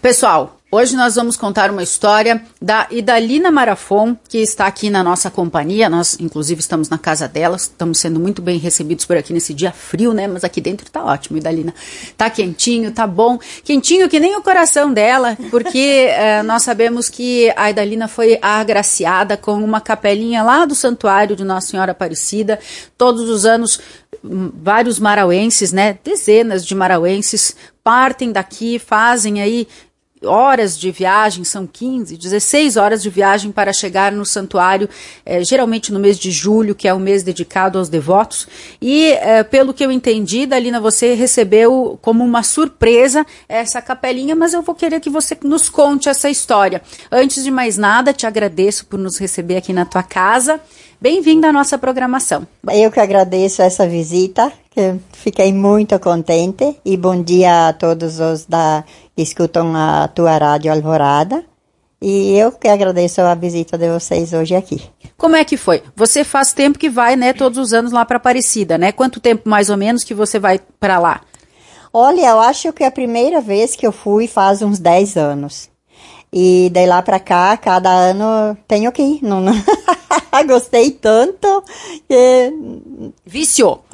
Pessoal, hoje nós vamos contar uma história da Idalina Marafon, que está aqui na nossa companhia. Nós, inclusive, estamos na casa dela, estamos sendo muito bem recebidos por aqui nesse dia frio, né? Mas aqui dentro tá ótimo, Idalina. Tá quentinho, tá bom. Quentinho que nem o coração dela, porque nós sabemos que a Idalina foi agraciada com uma capelinha lá do Santuário de Nossa Senhora Aparecida. Todos os anos, vários marauenses, né? Dezenas de marauenses partem daqui, fazem aí horas de viagem, são 15, 16 horas de viagem para chegar no santuário, geralmente no mês de julho, que é o mês dedicado aos devotos. E, pelo que eu entendi, Dalina, você recebeu como uma surpresa essa capelinha, mas eu vou querer que você nos conte essa história. Antes de mais nada, te agradeço por nos receber aqui na tua casa. Bem-vinda à nossa programação. Eu que agradeço essa visita, que fiquei muito contente, e bom dia a todos os que escutam a tua Rádio Alvorada, e eu que agradeço a visita de vocês hoje aqui. Como é que foi? Você faz tempo que vai, né, todos os anos lá para Aparecida, né? Quanto tempo mais ou menos que você vai para lá? Olha, eu acho que a primeira vez que eu fui faz uns 10 anos. E daí lá pra cá, cada ano tenho que ir. Não. Gostei tanto que... Viciou.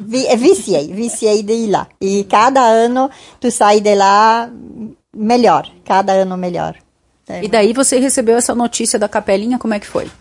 Viciei de ir lá. E cada ano tu sai de lá melhor. Cada ano melhor. E daí você recebeu essa notícia da capelinha, como é que foi?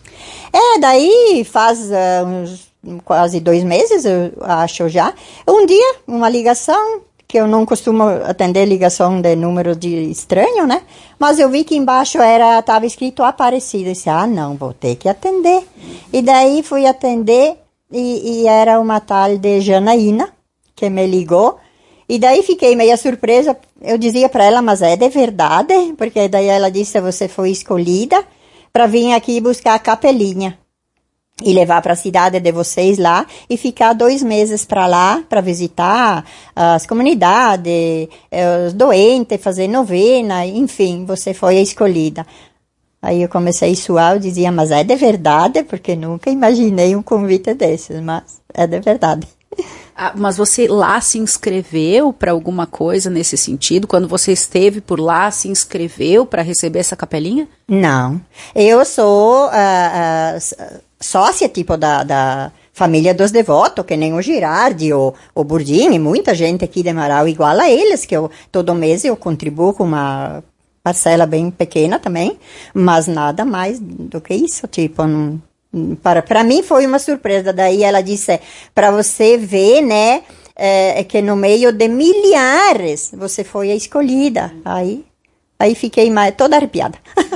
Daí faz uns quase 2 meses, eu acho já. Um dia, uma ligação, que eu não costumo atender ligação de número de estranho, né? Mas eu vi que embaixo estava escrito Aparecida. Eu disse, não, vou ter que atender. E daí fui atender e era uma tal de Janaína, que me ligou. E daí fiquei meio surpresa. Eu dizia para ela, mas é de verdade? Porque daí ela disse, você foi escolhida para vir aqui buscar a capelinha. E levar para a cidade de vocês lá e ficar 2 meses para lá, para visitar as comunidades, os doentes, fazer novena, enfim, você foi a escolhida. Aí eu comecei a suar, eu dizia, mas é de verdade? Porque nunca imaginei um convite desses, mas é de verdade. Mas você lá se inscreveu para alguma coisa nesse sentido? Quando você esteve por lá, se inscreveu para receber essa capelinha? Não, eu sou sócia, tipo, da família dos devotos, que nem o Girardi, o Burdini, muita gente aqui de Marau igual a eles, que todo mês eu contribuo com uma parcela bem pequena também, mas nada mais do que isso, tipo, para mim foi uma surpresa. Daí ela disse, para você ver, né, que no meio de milhares você foi a escolhida. Aí fiquei toda arrepiada.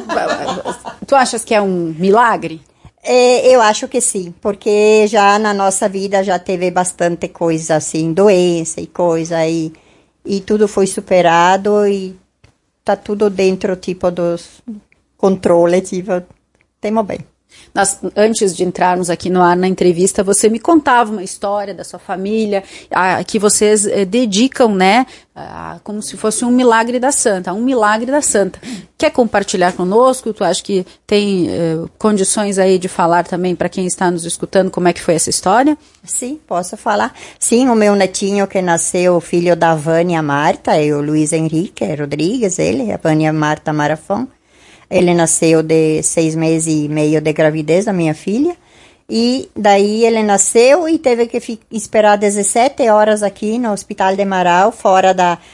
Tu achas que é um milagre? Eu acho que sim, porque já na nossa vida já teve bastante coisa assim, doença e coisa, e tudo foi superado e tá tudo dentro, tipo, dos controles, tipo, temos bem. Antes de entrarmos aqui no ar na entrevista, você me contava uma história da sua família, que vocês dedicam, né, como se fosse um milagre da santa, Quer compartilhar conosco? Tu acha que tem condições aí de falar também para quem está nos escutando como é que foi essa história? Sim, posso falar. Sim, o meu netinho que nasceu, filho da Vânia Marta, e o Luiz Henrique Rodrigues, a Vânia Marta Marafon. Ele nasceu de 6 meses e meio de gravidez, a minha filha. E daí ele nasceu e teve que esperar 17 horas aqui no Hospital de Marau, fora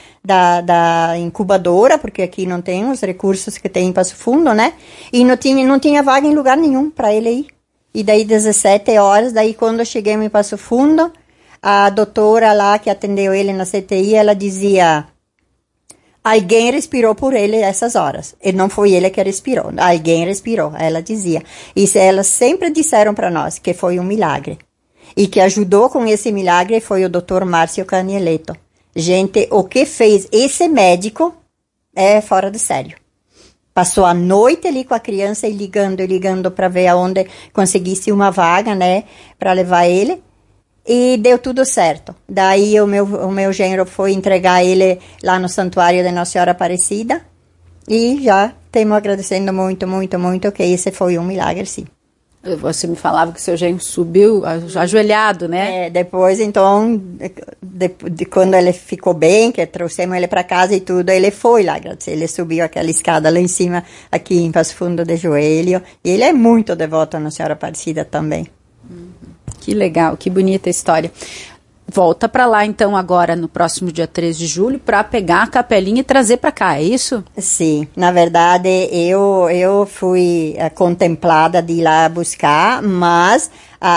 da incubadora, porque aqui não tem os recursos que tem em Passo Fundo, né? E não tinha vaga em lugar nenhum para ele ir. E daí 17 horas, daí quando eu cheguei em Passo Fundo, a doutora lá que atendeu ele na CTI, ela dizia... Alguém respirou por ele essas horas. E não foi ele que respirou. Alguém respirou, ela dizia. E elas sempre disseram para nós que foi um milagre. E que ajudou com esse milagre foi o Dr. Márcio Canieleto. Gente, o que fez esse médico é fora de sério. Passou a noite ali com a criança e ligando para ver aonde conseguisse uma vaga, né, para levar ele. E deu tudo certo. Daí o meu genro foi entregar ele lá no Santuário de Nossa Senhora Aparecida. E já estamos agradecendo muito, muito, muito, que esse foi um milagre, sim. Você me falava que o seu genro subiu ajoelhado, né? Depois, então, de quando ele ficou bem, que trouxemos ele para casa e tudo, ele foi lá agradecer. Ele subiu aquela escada lá em cima, aqui em Passo Fundo, de joelho. E ele é muito devoto à Nossa Senhora Aparecida também. Que legal, que bonita história. Volta para lá, então, agora, no próximo dia 3 de julho, para pegar a capelinha e trazer para cá, é isso? Sim, na verdade, eu fui contemplada de ir lá buscar, mas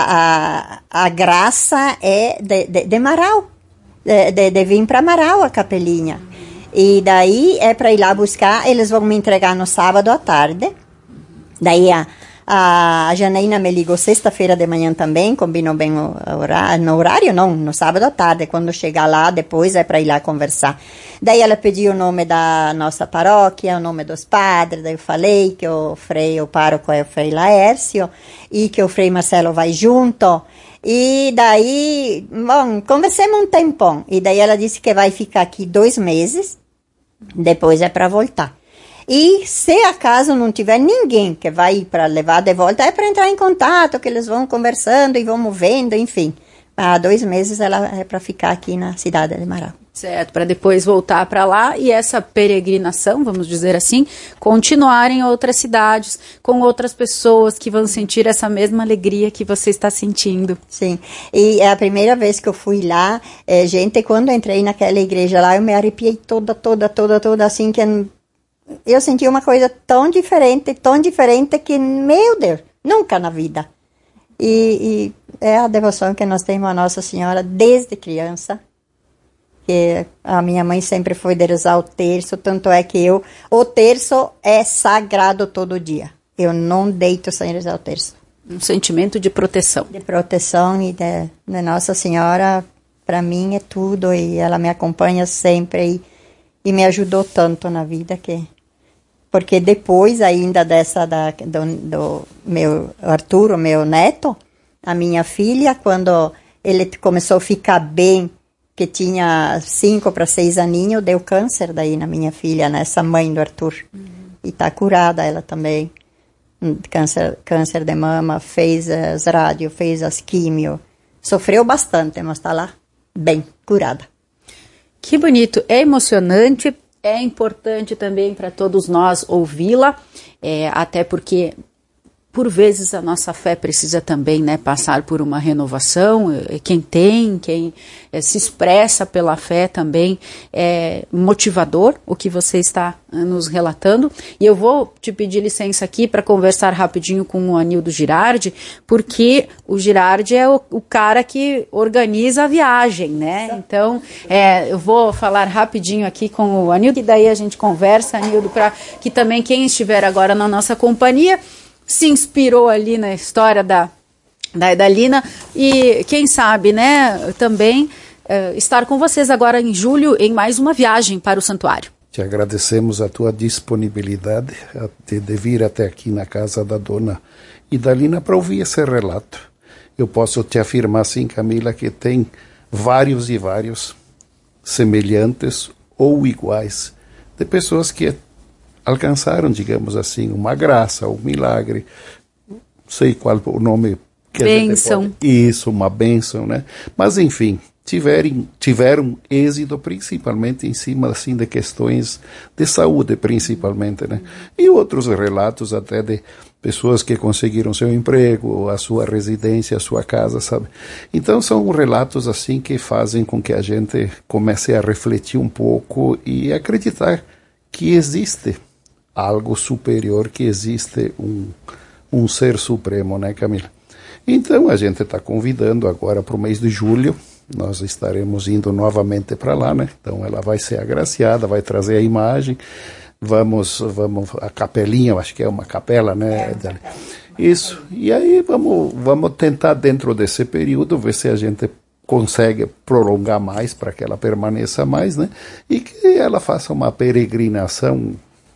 a graça é de Marau, de vir para Marau a capelinha. E daí é para ir lá buscar, eles vão me entregar no sábado à tarde. Daí a Janaína me ligou sexta-feira de manhã também, combinou bem no sábado à tarde, quando chegar lá, depois é para ir lá conversar. Daí ela pediu o nome da nossa paróquia, o nome dos padres, daí eu falei que o pároco é o Frei Laércio, e que o Frei Marcelo vai junto, e daí, bom, conversamos um tempão, e daí ela disse que vai ficar aqui 2 meses, depois é para voltar. E se acaso não tiver ninguém que vai para levar de volta, é para entrar em contato, que eles vão conversando e vão vendo, enfim. Há 2 meses ela é para ficar aqui na cidade de Marau. Certo, para depois voltar para lá e essa peregrinação, vamos dizer assim, continuar em outras cidades, com outras pessoas que vão sentir essa mesma alegria que você está sentindo. Sim, e é a primeira vez que eu fui lá, gente, quando eu entrei naquela igreja lá, eu me arrepiei toda, assim, que eu senti uma coisa tão diferente que, meu Deus, nunca na vida. E é a devoção que nós temos a Nossa Senhora desde criança, que a minha mãe sempre foi de rezar o terço, tanto é que o terço é sagrado todo dia. Eu não deito sem rezar o terço. Um sentimento de proteção. De proteção e de Nossa Senhora, para mim é tudo, e ela me acompanha sempre e me ajudou tanto na vida porque depois ainda do meu Arthur, o meu neto, a minha filha, quando ele começou a ficar bem, que tinha 5 para 6 aninhos, deu câncer daí na minha filha, nessa mãe do Arthur. E tá curada ela também. Câncer de mama, fez as rádio, fez as químio. Sofreu bastante, mas tá lá bem, curada. Que bonito, é emocionante. É importante também para todos nós ouvi-la, até porque, por vezes, a nossa fé precisa também, né, passar por uma renovação. Quem se expressa pela fé também é motivador, o que você está nos relatando. E eu vou te pedir licença aqui para conversar rapidinho com o Anildo Girardi, porque o Girardi é o cara que organiza a viagem, né? Então, eu vou falar rapidinho aqui com o Anildo, e daí a gente conversa, Anildo, para que também quem estiver agora na nossa companhia se inspirou ali na história da Idalina e quem sabe, né, também estar com vocês agora em julho em mais uma viagem para o santuário. Te agradecemos a tua disponibilidade de vir até aqui na casa da dona Idalina para ouvir esse relato. Eu posso te afirmar assim, Camila, que tem vários e vários semelhantes ou iguais de pessoas que alcançaram, digamos assim, uma graça, um milagre, não sei qual o nome que bênção. Isso, uma bênção, né? Mas, enfim, tiveram êxito principalmente em cima, assim, de questões de saúde, principalmente, né? E outros relatos até de pessoas que conseguiram seu emprego, a sua residência, a sua casa, sabe? Então, são relatos, assim, que fazem com que a gente comece a refletir um pouco e acreditar que existe algo superior, que existe um ser supremo, né, Camila? Então, a gente está convidando agora para o mês de julho, nós estaremos indo novamente para lá, né? Então, ela vai ser agraciada, vai trazer a imagem, vamos a capelinha, eu acho que é uma capela, né? Isso, e aí vamos tentar dentro desse período, ver se a gente consegue prolongar mais para que ela permaneça mais, né? E que ela faça uma peregrinação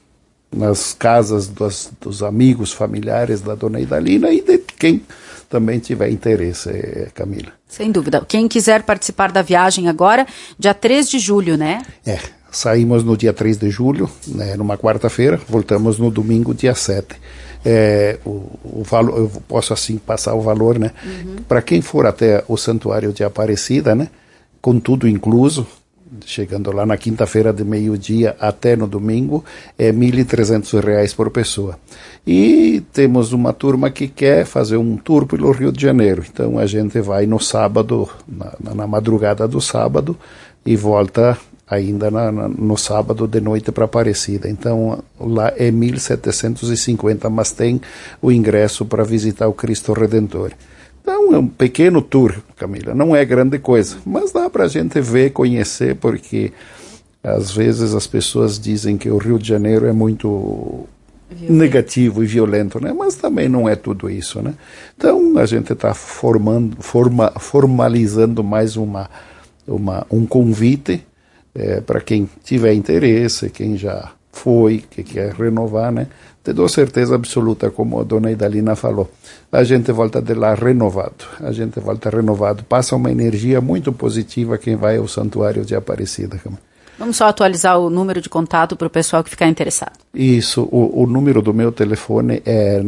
nas casas dos amigos, familiares da dona Idalina e de quem também tiver interesse, Camila. Sem dúvida. Quem quiser participar da viagem agora, dia 3 de julho, né? Saímos no dia 3 de julho, né, numa quarta-feira, voltamos no domingo, dia 7. O valor, eu posso assim passar o valor, né? Para quem for até o Santuário de Aparecida, né? Com tudo incluso, chegando lá na quinta-feira de meio-dia até no domingo, é R$ 1.300 por pessoa. E temos uma turma que quer fazer um tour pelo Rio de Janeiro. Então a gente vai no sábado, na madrugada do sábado, e volta ainda no sábado de noite para Aparecida. Então lá é 1.750, mas tem o ingresso para visitar o Cristo Redentor. Então é um pequeno tour, Camila, não é grande coisa, mas dá para a gente ver, conhecer, porque às vezes as pessoas dizem que o Rio de Janeiro é muito negativo e violento, né? Mas também não é tudo isso, né? Então a gente está formalizando mais um convite para quem tiver interesse, quem já foi, que quer renovar, né? Te dou certeza absoluta, como a dona Idalina falou, a gente volta de lá renovado, passa uma energia muito positiva quem vai ao Santuário de Aparecida. Vamos só atualizar o número de contato para o pessoal que ficar interessado. Isso, o número do meu telefone é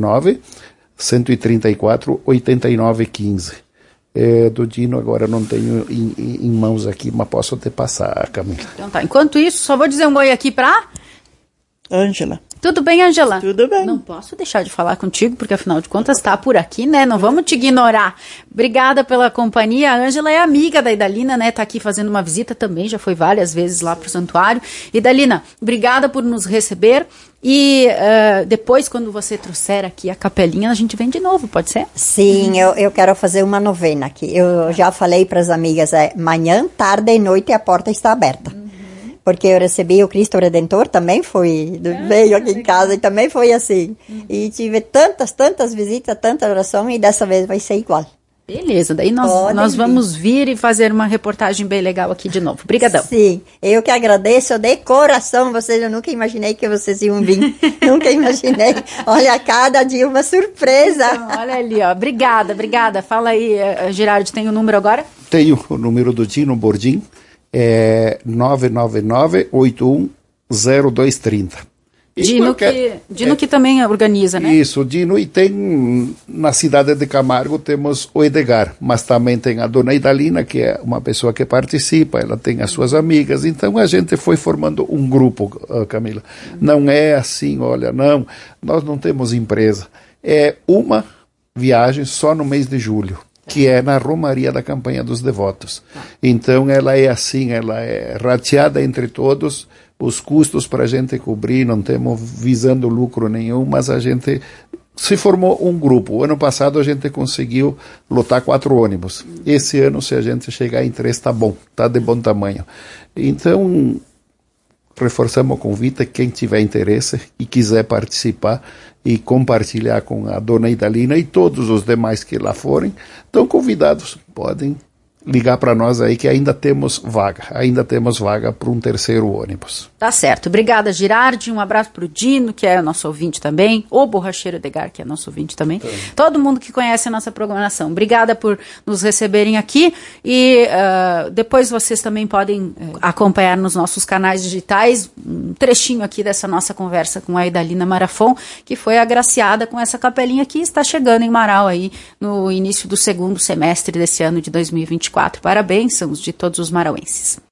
99-134-8915. Do Dino agora não tenho em mãos aqui, mas posso te passar, Camila. Então tá, enquanto isso, só vou dizer um oi aqui para Ângela. Tudo bem, Ângela? Tudo bem. Não posso deixar de falar contigo, porque afinal de contas está por aqui, né? Não vamos te ignorar. Obrigada pela companhia. A Ângela é amiga da Idalina, né? Tá aqui fazendo uma visita também, já foi várias vezes lá pro santuário. Idalina, obrigada por nos receber. E depois, quando você trouxer aqui a capelinha, a gente vem de novo, pode ser? Sim, eu quero fazer uma novena aqui. Eu já falei para as amigas, manhã, tarde e noite a porta está aberta. Porque eu recebi o Cristo Redentor, também veio aqui em casa e também foi assim. E tive tantas visitas, tanta oração, e dessa vez vai ser igual. Beleza, daí nós vamos vir e fazer uma reportagem bem legal aqui de novo. Obrigadão. Sim, eu que agradeço de coração vocês, eu nunca imaginei que vocês iam vir, nunca imaginei. Olha, cada dia uma surpresa. Então, olha ali, ó, obrigada. Fala aí, Girardi, tem o número agora? Tenho o número do Dino Bordim, é 999-810230. Dino que também organiza, né? Isso, Dino, e tem na cidade de Camargo temos o Edgar, mas também tem a dona Idalina, que é uma pessoa que participa, ela tem as suas amigas, então a gente foi formando um grupo, Camila. Não é assim, olha, não, nós não temos empresa, é uma viagem só no mês de julho, que é na Romaria da Campanha dos Devotos. Então ela é assim, ela é rateada entre todos, os custos para a gente cobrir, não temos visando lucro nenhum, mas a gente se formou um grupo. O ano passado a gente conseguiu lotar 4 ônibus. Esse ano, se a gente chegar em 3, tá bom, tá de bom tamanho. Então, reforçamos o convite, quem tiver interesse e quiser participar e compartilhar com a dona Idalina e todos os demais que lá forem, estão convidados, podem ligar para nós aí que ainda temos vaga para um 3º ônibus. Tá certo. Obrigada, Girardi. Um abraço pro Dino, que é nosso ouvinte também, o Borracheiro Edgar, que é nosso ouvinte também. Todo mundo que conhece a nossa programação. Obrigada por nos receberem aqui e depois vocês também podem acompanhar nos nossos canais digitais um trechinho aqui dessa nossa conversa com a Idalina Marafon, que foi agraciada com essa capelinha que está chegando em Marau aí no início do 2º semestre desse ano de 2024. Parabéns, são os de todos os marauenses.